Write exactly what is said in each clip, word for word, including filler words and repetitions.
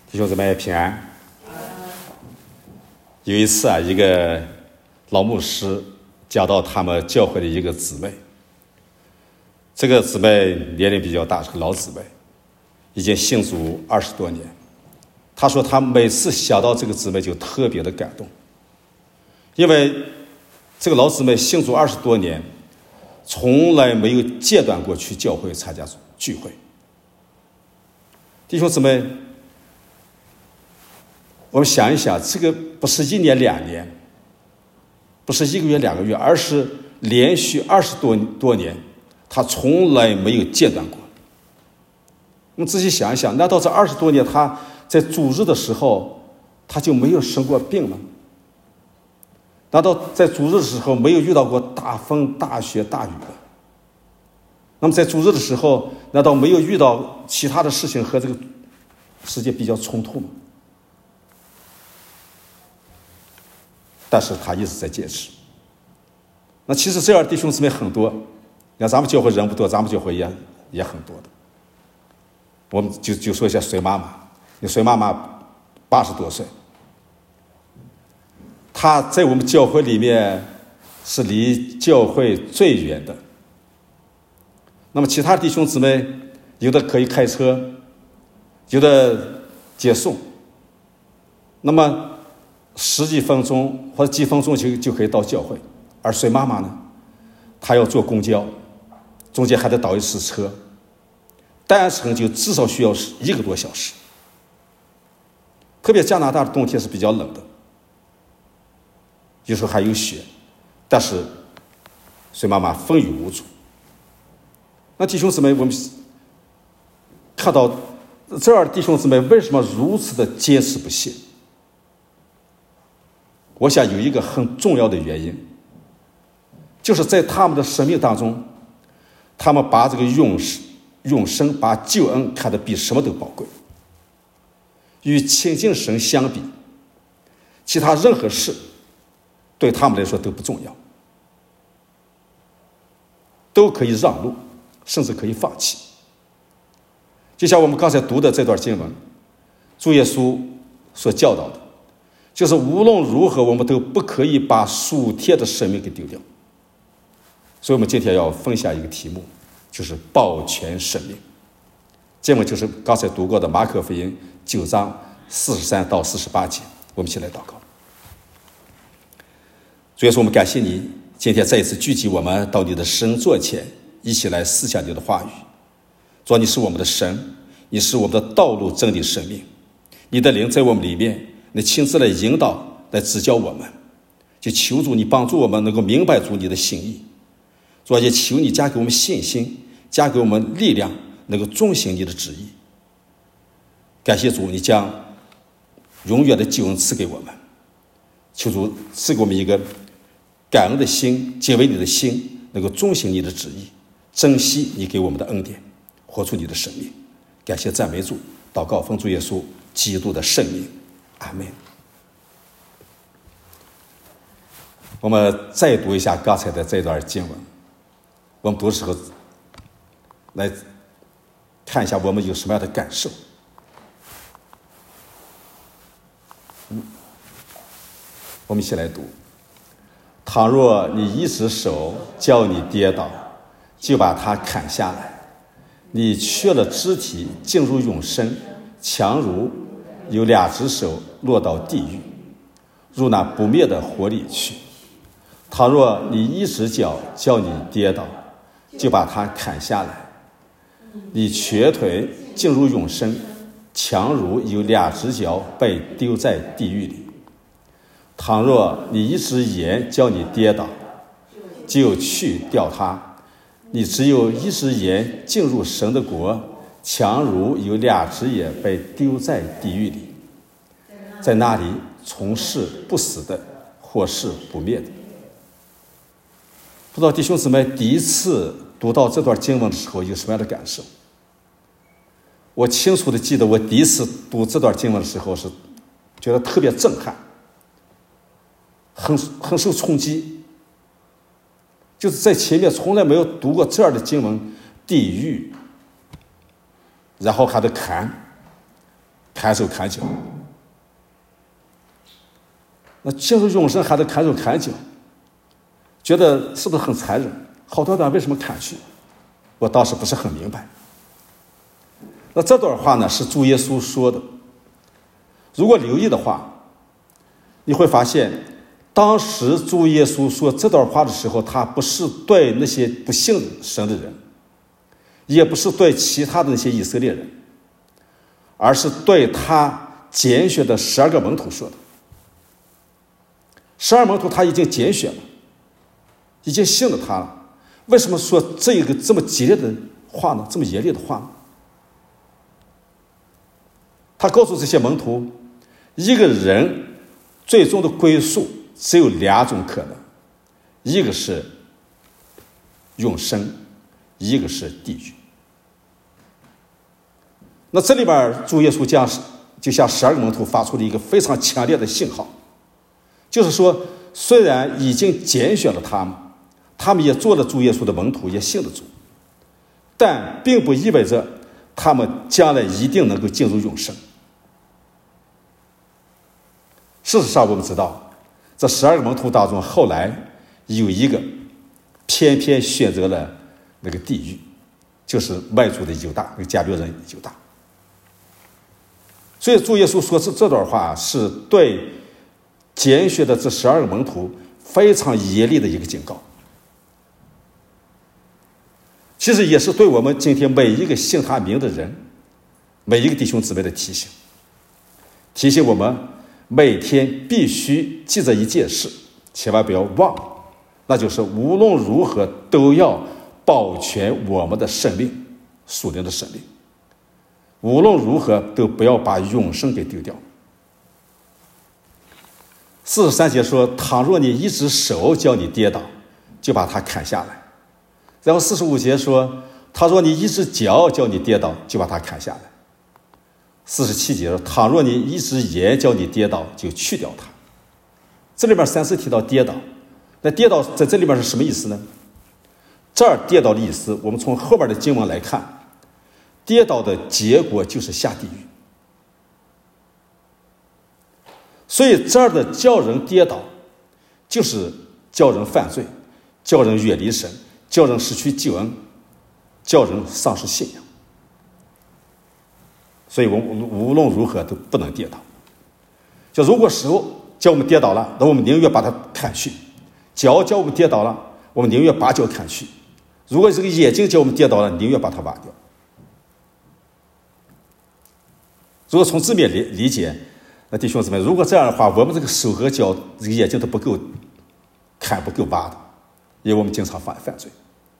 弟兄姊妹平安。有一次啊，一个老牧师讲到他们教会的一个姊妹，这个姊妹年龄比较大，是个老姊妹，已经信主二十多年。他说他每次想到这个姊妹就特别的感动，因为这个老姊妹信主二十多年，从来没有间断过去教会参加聚会。弟兄姊妹，我们想一想，这个不是一年两年，不是一个月两个月，而是连续二十多多年，他从来没有间断过。我们仔细想一想，难道这二十多年他在主日的时候他就没有生过病吗？难道在主日的时候没有遇到过大风大雪大雨吗？那么在主日的时候，难道没有遇到其他的事情和这个世界比较冲突吗？但是他一直在坚持。那其实这样的弟兄姊妹很多，你看咱们教会人不多，咱们教会也也很多的。我们就就说一下隋妈妈，你隋妈妈八十多岁，她在我们教会里面是离教会最远的。那么其他弟兄姊妹有的可以开车，有的接送，那么十几分钟或者几分钟就就可以到教会。而隋妈妈呢，她要坐公交，中间还得倒一次车，单程就至少需要一个多小时。特别加拿大的冬天是比较冷的，有时候还有雪，但是隋妈妈风雨无阻。那弟兄姊妹，我们看到这样的弟兄姊妹为什么如此的坚持不懈？我想有一个很重要的原因，就是在他们的生命当中，他们把这个永生永生把救恩看得比什么都宝贵。与亲近神相比，其他任何事对他们来说都不重要，都可以让路，甚至可以放弃。就像我们刚才读的这段经文，主耶稣所教导的，就是无论如何我们都不可以把属天的生命给丢掉。所以我们今天要分享一个题目，就是保全生命。经文就是刚才读过的马可福音九章四十三到四十八节。我们一起来祷告。主耶稣，我们感谢你今天再一次聚集我们到你的神座前，一起来思想你的话语。主，你是我们的神，你是我们的道路真理生命，你的灵在我们里面，你亲自来引导来指教我们，就求主你帮助我们能够明白主你的心意。主，也求你加给我们信心，加给我们力量，能够遵行你的旨意。感谢主，你将永远的救恩赐给我们，求主赐给我们一个感恩的心，敬畏你的心，能够遵行你的旨意，珍惜你给我们的恩典，活出你的生命。感谢赞美主，祷告奉主耶稣基督的圣名，阿们。我们再读一下刚才的这段经文，我们读的时候来看一下我们有什么样的感受。嗯，我们一起来读。倘若你一只手叫你跌倒，就把它砍下来，你缺了肢体进入永生，强如有两只手落到地狱，入那不灭的火里去。倘若你一只脚叫你跌倒，就把它砍下来，你瘸腿进入永生，强如有两只脚被丢在地狱里。倘若你一只眼叫你跌倒，就去掉它，你只有一只眼进入神的国，强如有两只眼被丢在地狱里，在那里从事不死的，或是不灭的。不知道弟兄姊妹第一次读到这段经文的时候有什么样的感受？我清楚的记得我第一次读这段经文的时候是觉得特别震撼，很很受冲击。就是在前面从来没有读过这样的经文，地狱，然后还得砍， 看守砍脚。那进入永生还得看守砍脚，觉得是不是很残忍？好端端为什么砍去？我当时不是很明白。那这段话呢，是主耶稣说的。如果留意的话，你会发现当时主耶稣说这段话的时候，他不是对那些不信神的人，也不是对其他的那些以色列人，而是对他拣选的十二个门徒说的。十二门徒他已经拣选了，已经信了他了，为什么说这个这么激烈的话呢？这么严厉的话呢？他告诉这些门徒，一个人最终的归宿只有两种可能，一个是永生，一个是地狱。那这里边主耶稣将就向十二个门徒发出了一个非常强烈的信号，就是说，虽然已经拣选了他们，他们也做了主耶稣的门徒，也信了主，但并不意味着他们将来一定能够进入永生。事实上，我们知道，这十二个门徒当中，后来有一个偏偏选择了那个地狱，就是外族的犹大，那个加略人犹大。所以主耶稣说这这段话是对拣选的这十二个门徒非常严厉的一个警告，其实也是对我们今天每一个信他名的人，每一个弟兄姊妹的提醒，提醒我们每天必须记着一件事，千万不要忘，那就是无论如何都要保全我们的生命，属灵的生命，无论如何都不要把永生给丢掉。四十三节说，倘若你一只手叫你跌倒，就把它砍下来。然后四十五节说，倘若你一只脚叫你跌倒，就把它砍下来。四十七节说，倘若你一只眼叫你跌倒，就去掉它。这里面三次提到跌倒，那跌倒在这里面是什么意思呢？这儿跌倒的意思，我们从后边的经文来看，跌倒的结果就是下地狱。所以这儿的叫人跌倒，就是叫人犯罪，叫人远离神，叫人失去救恩，叫人丧失信仰。所以我们无论如何都不能跌倒。就如果手叫我们跌倒了，那我们宁愿把它砍去；脚叫我们跌倒了，我们宁愿把脚砍去；如果这个眼睛叫我们跌倒了，宁愿把它挖掉。如果从字面理理解，那弟兄姊妹，如果这样的话，我们这个手和脚、这个眼睛都不够砍、不够挖的，因为我们经常犯犯罪，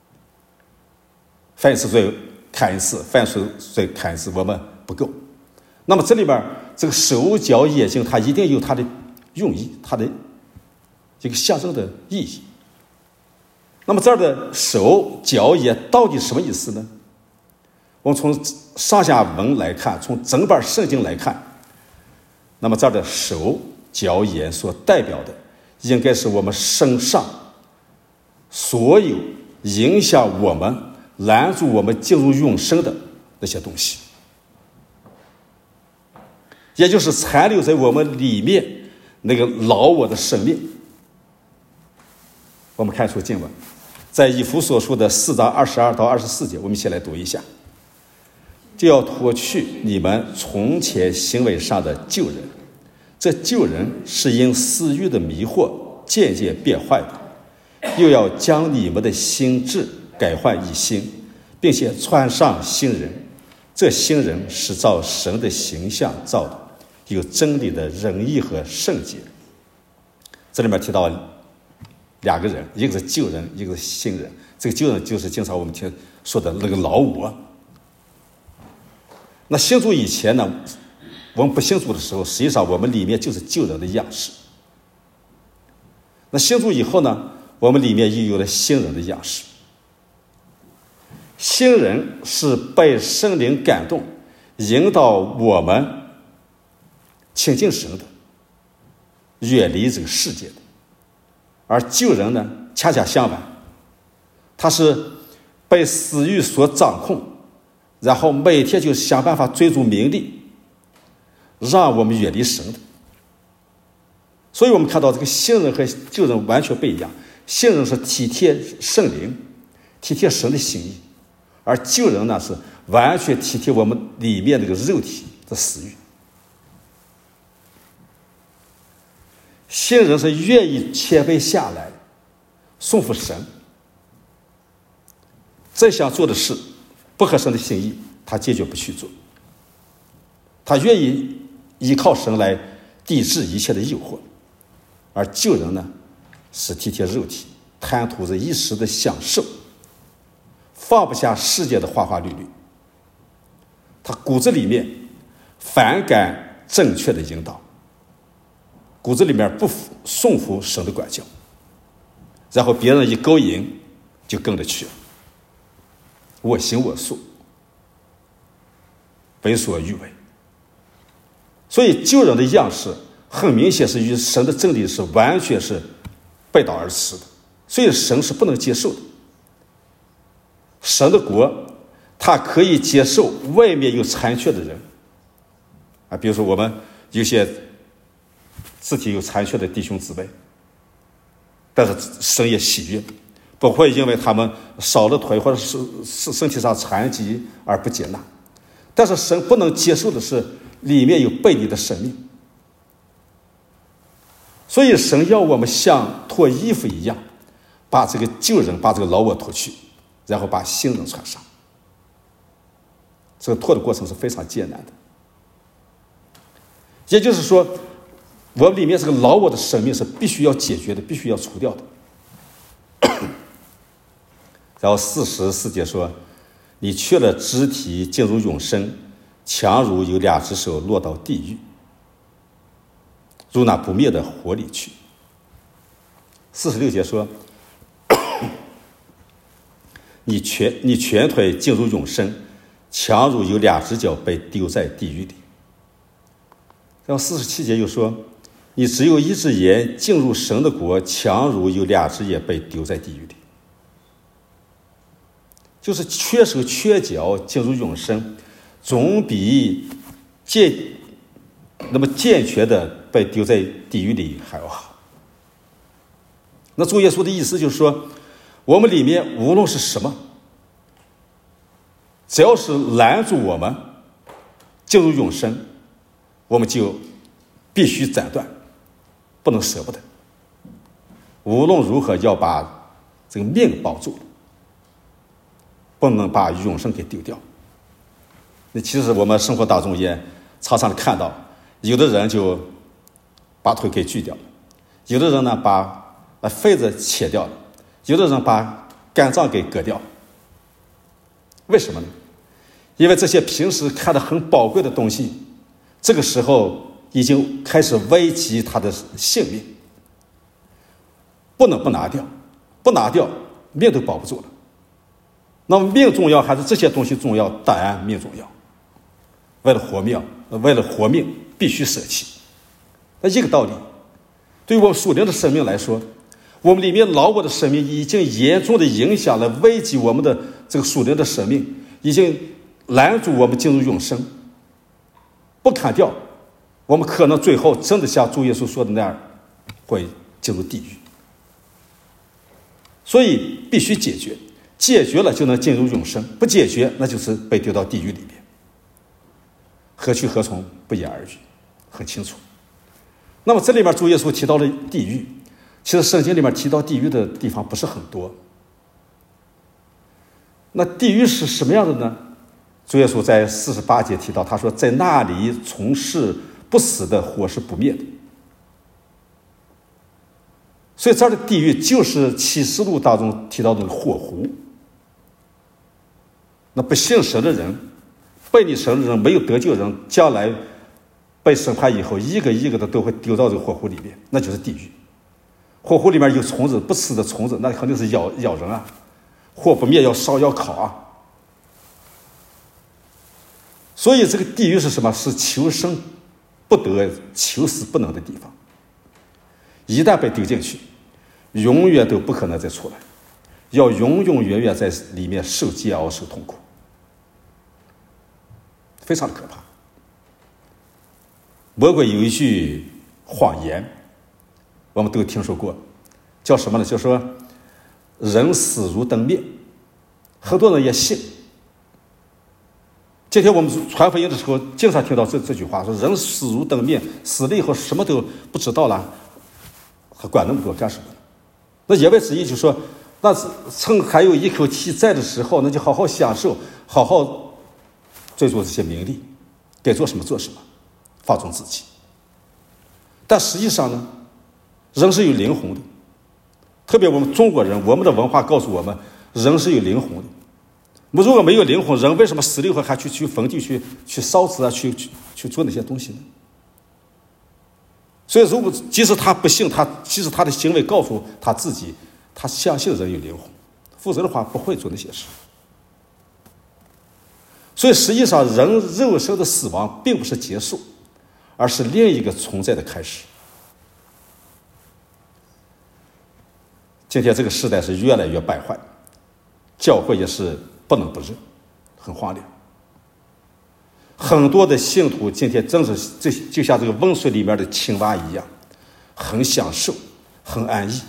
犯一次罪砍一次，犯一次罪砍一次，我们不够。那么这里边这个手脚眼睛，它一定有它的用意，它的这个象征的意义。那么这儿的手脚眼到底什么意思呢？我们从上下文来看，从整本圣经来看，那么这儿的手脚眼所代表的，应该是我们身上所有影响我们、拦住我们进入永生的那些东西，也就是残留在我们里面那个老我的生命。我们看出经文，在以弗所书的四章二十二到二十四节，我们一起来读一下。就要脱去你们从前行为上的旧人，这旧人是因私欲的迷惑渐渐变坏的，又要将你们的心智改换一新，并且穿上新人。这新人是照神的形象造的，有真理的仁义和圣洁。这里面提到两个人，一个是旧人，一个是新人。这个旧人就是经常我们听说的那个老我。那信主以前呢，我们不信主的时候，实际上我们里面就是旧人的样式。那信主以后呢，我们里面又有了新人的样式。新人是被圣灵感动，引导我们亲近神的，远离这个世界的。而旧人呢，恰恰相反，他是被私欲所掌控，然后每天就想办法追逐名利， 让我们远离神的。所以我们看到这个新人和旧人完全不一样，新人是体贴圣灵，体贴神的心意，而旧人呢是完全体贴我们里面这个肉体的私欲。新人是愿意谦卑下来顺服神，这想做的事不合神的心意，他坚决不去做，他愿意依靠神来抵制一切的诱惑。而旧人呢是体贴肉体，贪图着一时的享受，放不下世界的花花绿绿，他骨子里面反感正确的引导，骨子里面不顺服神的管教，然后别人一勾引就跟着去了，我行我素，为所欲为。所以旧人的样式很明显是与神的真理是完全是背道而驰的，所以神是不能接受的。神的国他可以接受外面有残缺的人啊，比如说我们有些肢体有残缺的弟兄姊妹，但是神也喜悦，不会因为他们少了腿或者是身体上残疾而不接纳。但是神不能接受的是里面有悖逆的生命，所以神要我们像脱衣服一样，把这个旧人把这个老我脱去，然后把新人穿上。这个脱的过程是非常艰难的，也就是说我们里面这个老我的生命是必须要解决的，必须要除掉的。然后四十四节说，你缺了肢体进入永生，强如有两只手落到地狱，入那不灭的火里去。四十六节说，你全你全腿进入永生，强如有两只脚被丢在地狱里。然后四十七节又说，你只有一只眼进入神的国，强如有两只眼被丢在地狱里。就是缺手缺脚进入永生，总比健那么健全的被丢在地狱里还要好。那主耶稣的意思就是说，我们里面无论是什么，只要是拦住我们进入永生，我们就必须斩断，不能舍不得，无论如何要把这个命保住，不能把永生给丢掉。那其实我们生活当中也常常的看到，有的人就把腿给锯掉了，有的人呢把肺子切掉了，有的人把肝脏给割掉。为什么呢？因为这些平时看得很宝贵的东西，这个时候已经开始危及他的性命，不能不拿掉，不拿掉命都保不住了。那么命重要还是这些东西重要？当然命重要。为了活命，为了活命必须舍弃。那一个道理，对于我们属灵的生命来说，我们里面老我的生命已经严重的影响了，危及我们的这个属灵的生命，已经拦住我们进入永生。不砍掉，我们可能最后真的像主耶稣说的那样，会进入地狱。所以必须解决，解决了就能进入永生，不解决那就是被丢到地狱里面。何去何从，不言而喻，很清楚。那么这里面主耶稣提到了地狱，其实圣经里面提到地狱的地方不是很多。那地狱是什么样的呢？主耶稣在四十八节提到，他说在那里从事不死的火是不灭的。所以这儿的地狱就是启示录当中提到的火湖。那不信神的人，背逆神的人，没有得救的人，将来被审判以后，一个一个的都会丢到这个火湖里面，那就是地狱。火湖里面有虫子，不死的虫子，那肯定是咬咬人啊，火不灭要烧要烤啊。所以这个地狱是什么？是求生不得、求死不能的地方。一旦被丢进去，永远都不可能再出来，要永永远远在里面受煎熬、受痛苦，非常的可怕。 魔鬼有一句谎言，我们都听说过，叫什么呢？就说人死如灯灭，很多人也信。今天我们传福音的时候，经常听到这这句话，说人死如灯灭，死了以后什么都不知道了，还管那么多干什么？那言外之意就是说，那趁还有一口气在的时候，那就好好享受，好好追逐这些名利，该做什么做什么，放纵自己。但实际上呢，人是有灵魂的，特别我们中国人，我们的文化告诉我们，人是有灵魂的。我们如果没有灵魂，人为什么死了以后还去去坟地去去烧纸啊，去去去做那些东西呢？所以，如果即使他不信，他即使他的行为告诉他自己，他相信人有灵魂，否则的话不会做那些事。所以，实际上人肉身的死亡并不是结束，而是另一个存在的开始。今天这个时代是越来越败坏，教会也是不冷不热，很荒凉。很多的信徒今天真是这就像这个温水里面的青蛙一样，很享受，很安逸。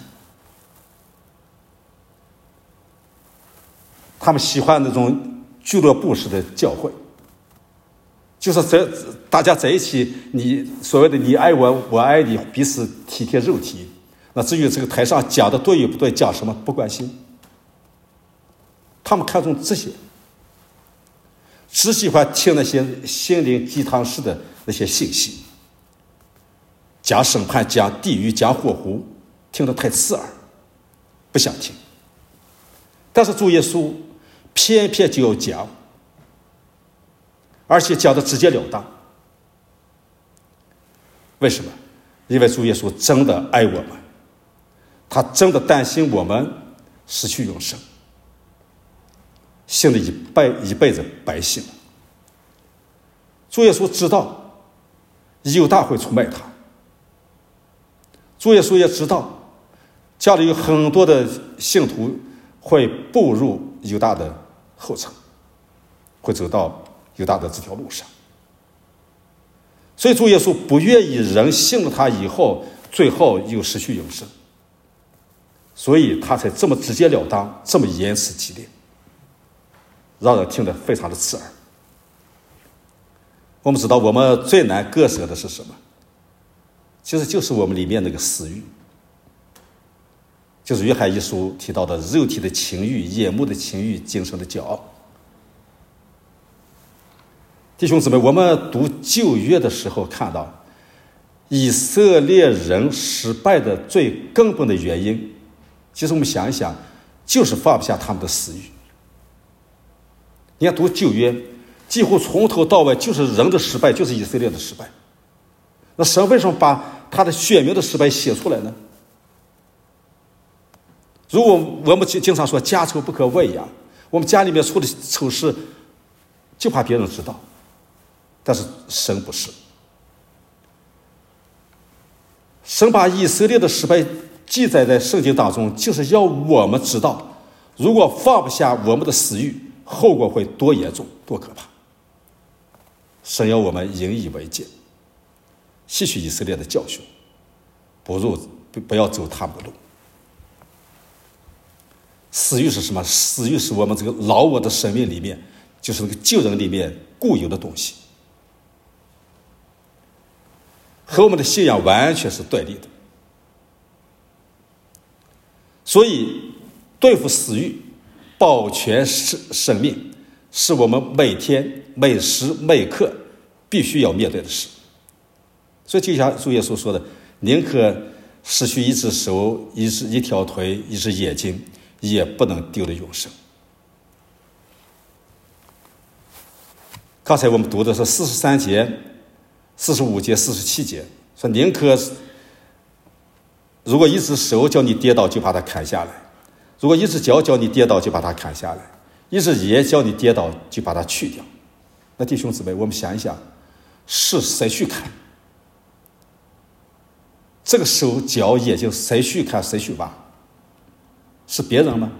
他们喜欢那种俱乐部式的教会，就是在大家在一起，你所谓的你爱我，我爱你，彼此体贴肉体。那至于这个台上讲的对与不对，讲什么不关心。他们看重这些，只喜欢听那些心灵鸡汤式的那些信息，讲审判，讲地狱，讲火湖，听得太刺耳，不想听。但是主耶稣偏偏就要讲，而且讲得直截了当。为什么？因为主耶稣真的爱我们，他真的担心我们失去永生，信了一辈一辈子白信了。主耶稣知道犹大会出卖他，主耶稣也知道家里有很多的信徒会步入犹大的后尘，会走到犹大的这条路上。所以主耶稣不愿意人信了他以后，最后又失去永生，所以他才这么直截了当，这么言辞激烈，让人听得非常的刺耳。我们知道我们最难割舍的是什么？其实就是我们里面那个私欲，就是约翰一书提到的肉体的情欲、眼目的情欲、精神的骄傲。弟兄姊妹，我们读旧约的时候看到以色列人失败的最根本的原因，其实我们想一想，就是放不下他们的私欲。你看读旧约，几乎从头到尾就是人的失败，就是以色列的失败。那神为什么把他的选民的失败写出来呢？如果我们经常说家丑不可外扬，我们家里面出的丑事就怕别人知道，但是神不是。神把以色列的失败记载在圣经当中，就是要我们知道，如果放不下我们的私欲，后果会多严重多可怕。神要我们引以为戒，吸取以色列的教训，不入不要走他们的路。私欲是什么？私欲是我们这个老我的生命里面，就是那个旧人里面固有的东西，和我们的信仰完全是对立的。所以对付私欲，保全生命，是我们每天每时每刻必须要面对的事。所以就像主耶稣说的，宁可失去一只手、一只一条腿、一只眼睛，也不能丢了永生。刚才我们读的是四十三节、四十五节、四十七节，说宁可如果一只手叫你跌倒，就把它砍下来；如果一只脚叫你跌倒，就把它砍下来；一只眼叫你跌倒，就把它去掉。那弟兄姊妹，我们想一想，是谁去砍？这个手脚眼睛谁去砍谁去挖？是别人吗？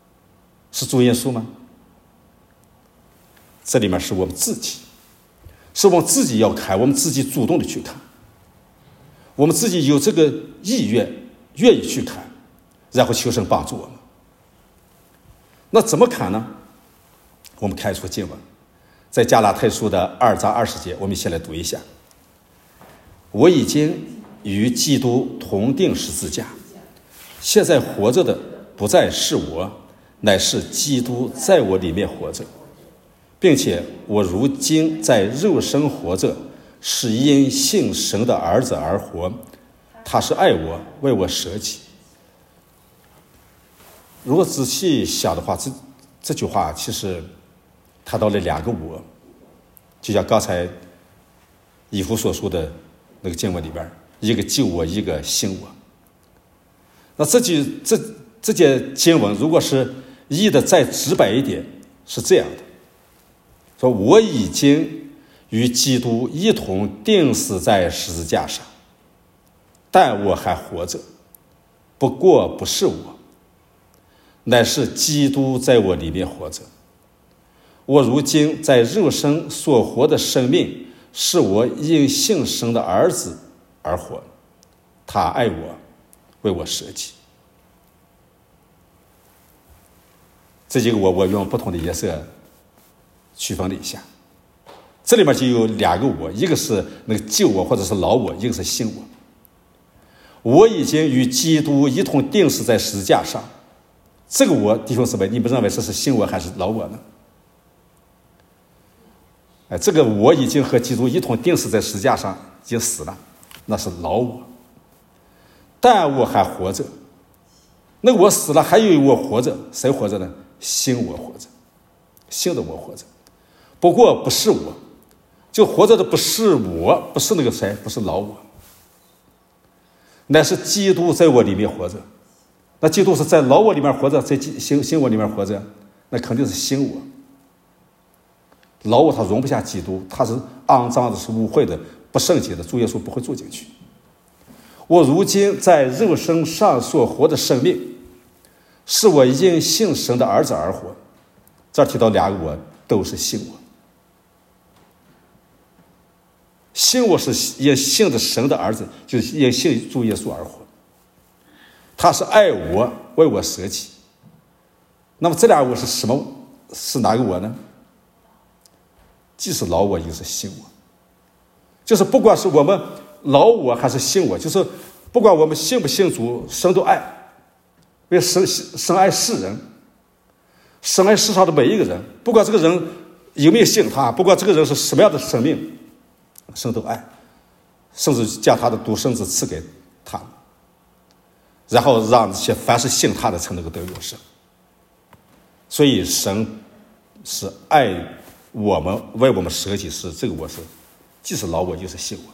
是主耶稣吗？这里面是我们自己， 是我们自己要看，我们自己主动的去看，我们自己有这个意愿，愿意去看，然后求神帮助我们。那怎么看呢？我们看出经文，在加拉太书的二章二十节，我们一起来读一下。我已经与基督同定十字架，现在活着的不再是我，乃是基督在我里面活着，并且我如今在肉身活着，是因信神的儿子而活，他是爱我，为我舍己。如果仔细想的话，这这句话其实谈到了两个我，就像刚才以弗所说的那个经文里边，一个旧我，一个新我。那这句这这节经文如果是译的再直白一点，是这样的：说我已经与基督一同钉死在十字架上，但我还活着，不过不是我，乃是基督在我里面活着。我如今在肉身所活的生命，是我因信神的儿子而活，他爱我，为我舍己。这几个我我用不同的颜色区分了一下，这里面就有两个我，一个是那个旧我或者是老我，一个是新我。我已经与基督一同钉死在十字架上，这个我，弟兄姊妹，你们认为这是新我还是老我呢？哎，这个我已经和基督一同钉死在十字架上，已经死了，那是老我。但我还活着，那我死了，还有我活着，谁活着呢？新我活着，新的我活着。不过不是我，就活着的不是我，不是那个谁，不是老我，乃是基督在我里面活着。那基督是在老我里面活着，在新新我里面活着，那肯定是新我。老我他容不下基督，他是肮脏的，是污秽的，不圣洁的，主耶稣不会住进去。我如今在肉身上所活的生命，是我因信神的儿子而活。这儿提到两个我，都是信我。信我是因信的神的儿子，就是因信主耶稣而活。他是爱我，为我舍己。那么这俩我是什么？是哪个我呢？既是老我，又是新我。就是不管是我们老我还是新我，就是不管我们信不信主，神都爱，因为神神爱世人，神爱世上的每一个人，不管这个人有没有信他，不管这个人是什么样的生命，神都爱，甚至将他的独生子赐给他，然后让这些凡是信他的才能够得永生。所以神是爱我们，为我们舍己，是这个我是既是老我又是新我。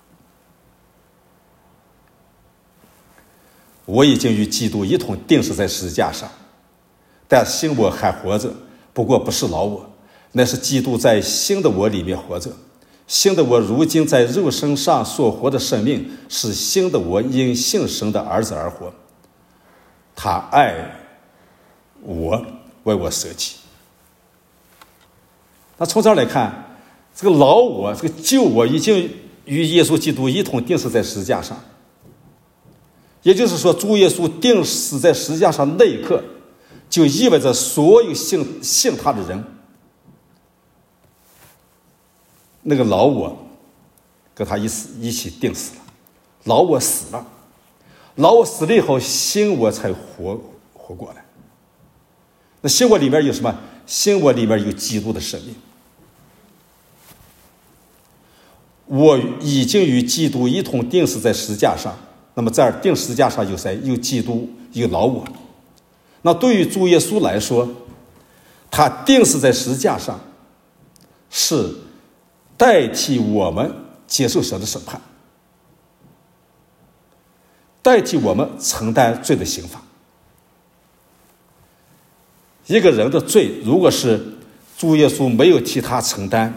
我已经与基督一同钉死在十字架上，但新我还活着，不过不是老我，乃是基督在新的我里面活着。新的我如今在肉身上所活的生命，是新的我因信神的儿子而活，他爱我，为我舍己。那从这儿来看，这个老我，这个旧我已经与耶稣基督一同钉死在十字架上。也就是说，主耶稣钉死在十字架上那一刻，就意味着所有信信他的人，那个老我跟他一死一起钉死了，老我死了，老我死了以后，新我才活活过来。那新我里面有什么？新我里面有基督的生命。我已经与基督一同钉死在十字架上。那么在这儿钉十字架上有谁？有基督，有老我。那对于主耶稣来说，他钉死在十字架上，是代替我们接受神的审判，代替我们承担罪的刑罚。一个人的罪，如果是主耶稣没有替他承担，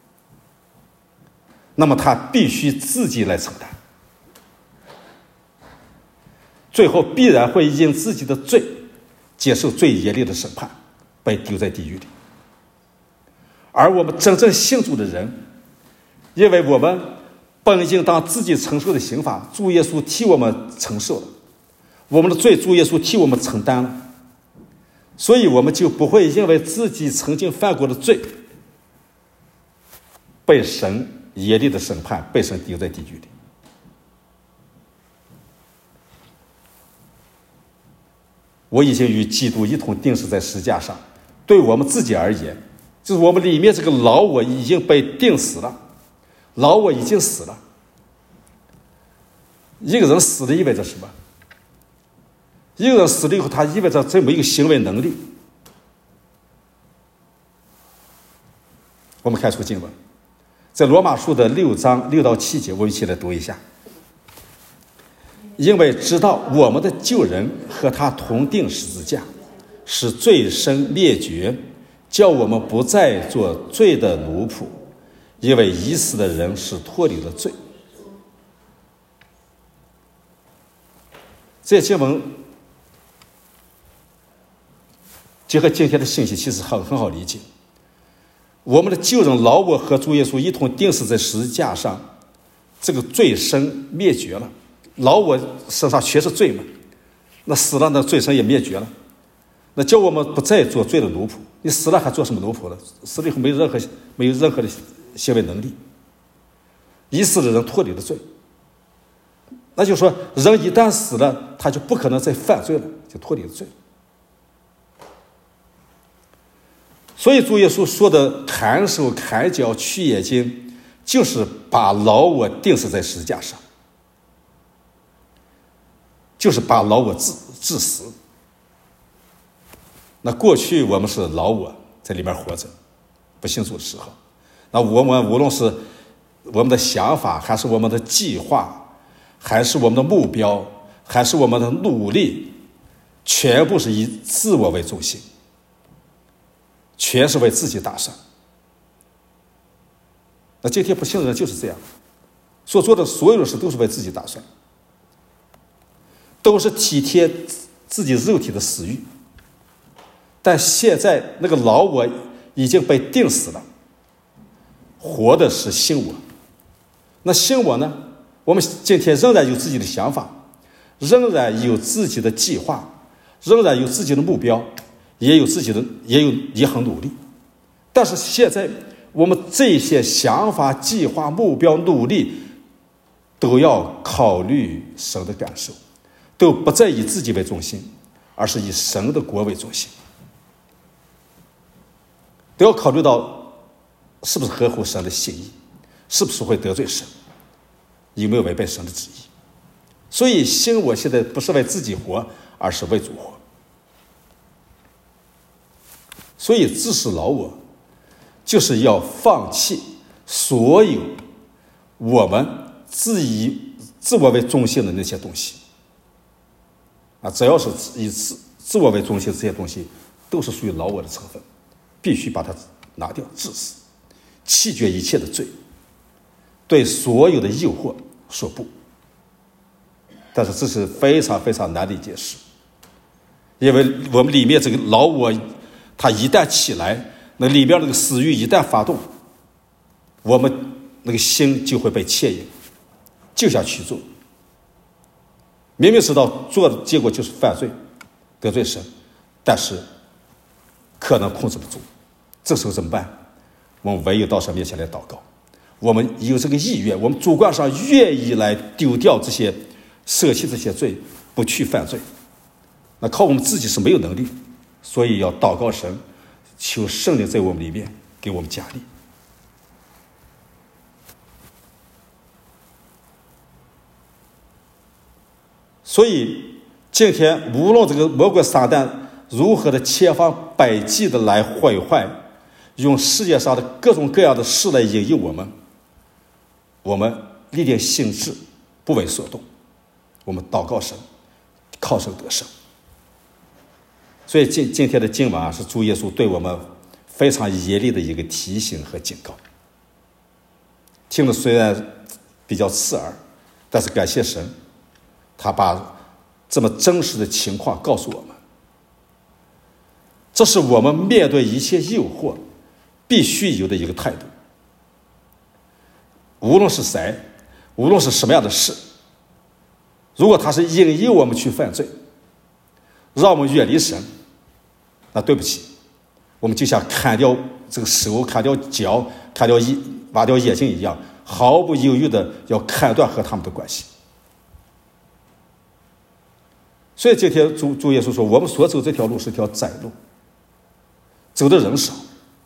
那么他必须自己来承担，最后必然会因自己的罪接受最严厉的审判，被丢在地狱里。而我们真正信主的人， 因为我们本应当自己承受的刑罚，主耶稣替我们承受了，我们的罪主耶稣替我们承担了，所以我们就不会因为自己曾经犯过的罪被神严厉的审判，被神丢在地狱里。我已经与基督一同钉死在十字架上，对我们自己而言，就是我们里面这个老我已经被钉死了，老我已经死了。一个人死了意味着什么？一个人死了以后，他意味着这没有行为能力。我们看出经文，在罗马书的六章六到七节，我们一起来读一下。因为知道我们的旧人和他同定十字架，使罪身灭绝，叫我们不再做罪的奴仆，因为已死的人是脱离了罪。这些经文结合今天的信息，其实很很好理解。我们的旧人老我和主耶稣一同钉死在十字架上，这个罪身灭绝了，老我身上全是罪嘛，那死了，那罪身也灭绝了，那叫我们不再做罪的奴仆。你死了还做什么奴仆了？死了以后没有任何没有任何的行为能力。已死的人脱离了罪，那就是说，人一旦死了，他就不可能再犯罪了，就脱离了罪。所以主耶稣说的砍手砍脚去眼睛，就是把老我钉死在十字架上，就是把老我致致死。那过去我们是老我在里面活着，不信主的时候，那我们无论是我们的想法，还是我们的计划，还是我们的目标，还是我们的努力，全部是以自我为中心，全是为自己打算。那今天不信的人就是这样，所做的所有的事都是为自己打算，都是体贴自己肉体的私欲。但现在那个老我已经被钉死了，活的是新我。那新我呢？我们今天仍然有自己的想法，仍然有自己的计划，仍然有自己的目标，也有自己的，也有也很努力。但是现在我们这些想法、计划、目标、努力，都要考虑神的感受，都不再以自己为中心，而是以神的国为中心，都要考虑到是不是合乎神的心意，是不是会得罪神，有没有违背神的旨意。所以新我现在不是为自己活，而是为主活。所以致死老我就是要放弃所有我们自以自我为中心的那些东西啊，只要是以自自我为中心，这些东西都是属于老我的成分，必须把它拿掉，致死，弃绝一切的罪，对所有的诱惑说不。但是这是非常非常难的一件事，因为我们里面这个老我，它一旦起来，那里面那个私欲一旦发动，我们那个心就会被牵引，就想去做。明明知道做的结果就是犯罪，得罪神，但是可能控制不住。这时候怎么办？我们唯有到神面前来祷告。我们有这个意愿，我们主观上愿意来丢掉这些，舍弃这些罪，不去犯罪。那靠我们自己是没有能力，所以要祷告神，求圣灵在我们里面给我们加力。所以今天无论这个魔鬼撒旦如何的千方百计的来毁坏，用世界上的各种各样的事来引诱我们，我们立定心志，不为所动。我们祷告神，靠神得胜。所以今今天的经文啊，是主耶稣对我们非常严厉的一个提醒和警告。听了虽然比较刺耳，但是感谢神，他把这么真实的情况告诉我们。这是我们面对一切诱惑必须有的一个态度。 无论是谁，无论是什么样的事，如果他是引诱我们去犯罪，让我们远离神，那对不起，我们就像砍掉这个手、砍掉脚、砍掉眼、挖掉眼睛一样，毫不犹豫的要砍断和他们的关系。所以今天主主耶稣说，我们所走这条路是条窄路，走的人少。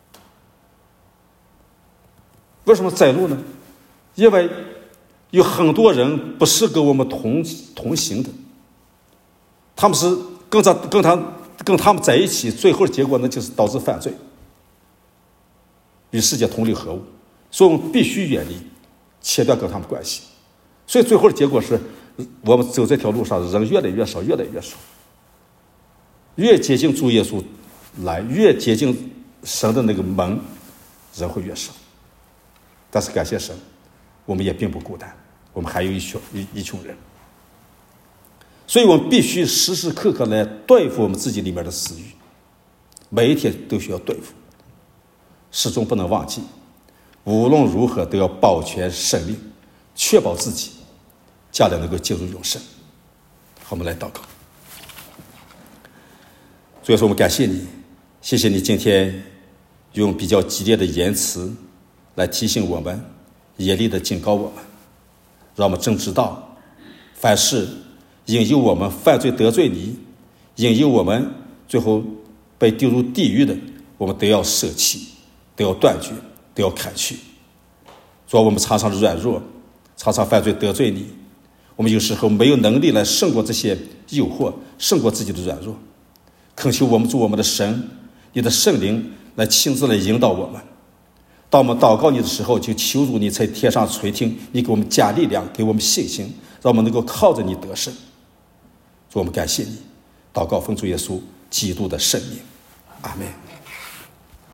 为什么窄路呢？因为有很多人不是跟我们同同行的，他们是跟他跟他跟他们在一起，最后的结果呢，就是导致犯罪，与世界同流合污。所以我们必须远离，切断跟他们关系。所以最后的结果是，我们走这条路上人越来越少，越来越少。越接近主耶稣来，越接近神的那个门，人会越少。但是感谢神，我们也并不孤单，我们还有一群一一群人。所以我们必须时时刻刻来对付我们自己里面的私欲，每一天都需要对付，始终不能忘记，无论如何都要保全生命，确保自己将来能够进入永生。好，我们来祷告。主耶稣，我们感谢你，谢谢你今天用比较激烈的言辞来提醒我们，严厉的警告我们，让我们真知道，凡是引诱我们犯罪得罪你，引诱我们最后被丢入地狱的，我们都要舍弃，都要断绝，都要砍去。主啊，我们常常软弱，常常犯罪得罪你，我们有时候没有能力来胜过这些诱惑，胜过自己的软弱。恳求我们主我们的神，你的圣灵来亲自来引导我们。当我们祷告你的时候，就求主你在天上垂听，你给我们加力量，给我们信心，让我们能够靠着你得胜。主，我们感谢你，祷告奉主耶稣基督的圣名，阿们。